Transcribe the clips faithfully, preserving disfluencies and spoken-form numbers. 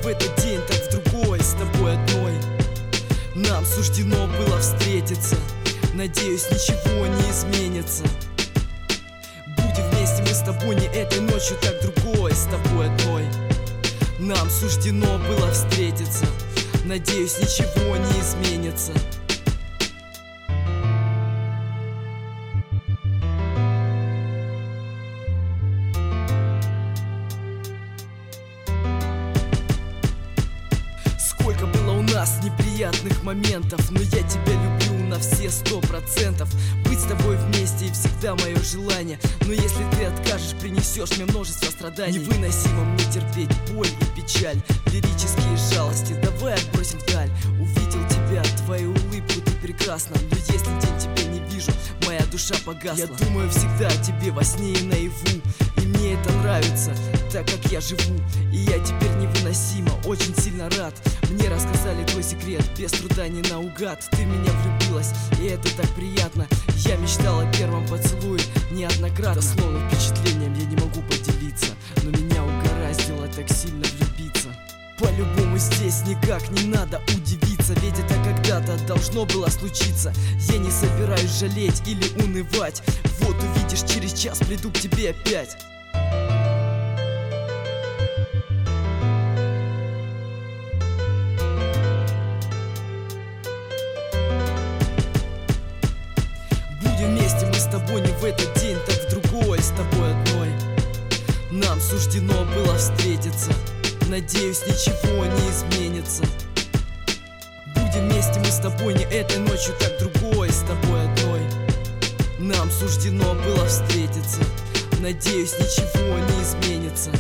этот день, так в другой, с тобой одной. Нам суждено было встретиться, надеюсь, ничего не изменится. Будем вместе мы с тобой не этой ночью, так другой, с тобой одной. Нам суждено было встретиться, надеюсь, ничего не изменится. Сколько было у нас неприятных моментов, но я тебя люблю на все сто процентов. Быть с тобой вместе и всегда мое желание. Но если ты откажешь, принесешь мне множество страданий. Невыносимо мне терпеть боль и печаль, лирические жалости давай отбросим вдаль. Увидел тебя, твою улыбку, ты прекрасна. Но если день тебя не вижу, моя душа погасла. Я думаю всегда о тебе во сне и наяву, и мне это нравится, так как я живу. И я теперь невыносимо, очень сильно рад. Мне рассказали твой секрет, без труда не наугад. Ты в меня влюбилась, и это так приятно. Я мечтал о первом поцелуе неоднократно. Дословно впечатлением я не могу поделиться, но меня угораздило так сильно влюбиться. По-любому здесь никак не надо удивиться, ведь это когда-то должно было случиться. Я не собираюсь жалеть или унывать. Вот увидишь, через час приду к тебе опять. Будем вместе мы с тобой не в этот день, так в другой, с тобой одной. Нам суждено было встретиться, надеюсь, ничего не изменится. Будем вместе мы с тобой не этой ночью, так другой, с тобой одной. Нам суждено было встретиться, надеюсь, ничего не изменится.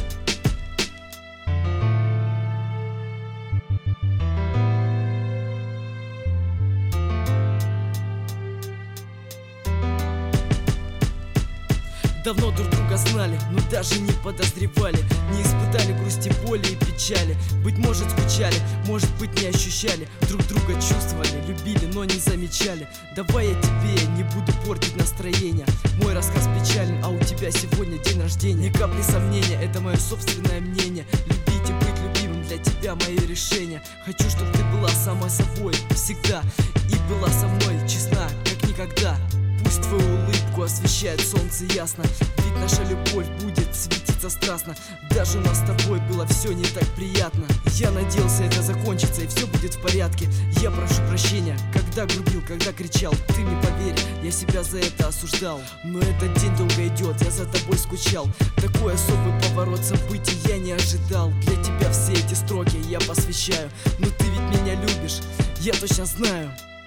Давно друг друга знали, но даже не подозревали, не испытали грусти, боли и печали. Быть может скучали, может быть не ощущали, друг друга чувствовали, любили, но не замечали. Давай я тебе не буду портить настроение, мой рассказ печален, а у тебя сегодня день рождения. Ни капли сомнения, это мое собственное мнение. Любить и быть любимым для тебя мое решение. Хочу, чтобы ты была самой собой всегда и была со мной честна, как никогда. Пусть твою улыбку освещает солнце ясно, ведь наша любовь будет светиться страстно. Даже у нас с тобой было все не так приятно. Я надеялся, это закончится и все будет в порядке. Я прошу прощения, когда грубил, когда кричал. Ты мне поверь, я себя за это осуждал. Но этот день долго идет, я за тобой скучал. Такой особый поворот событий я не ожидал. Для тебя все эти строки я посвящаю, но ты ведь меня любишь, я точно знаю.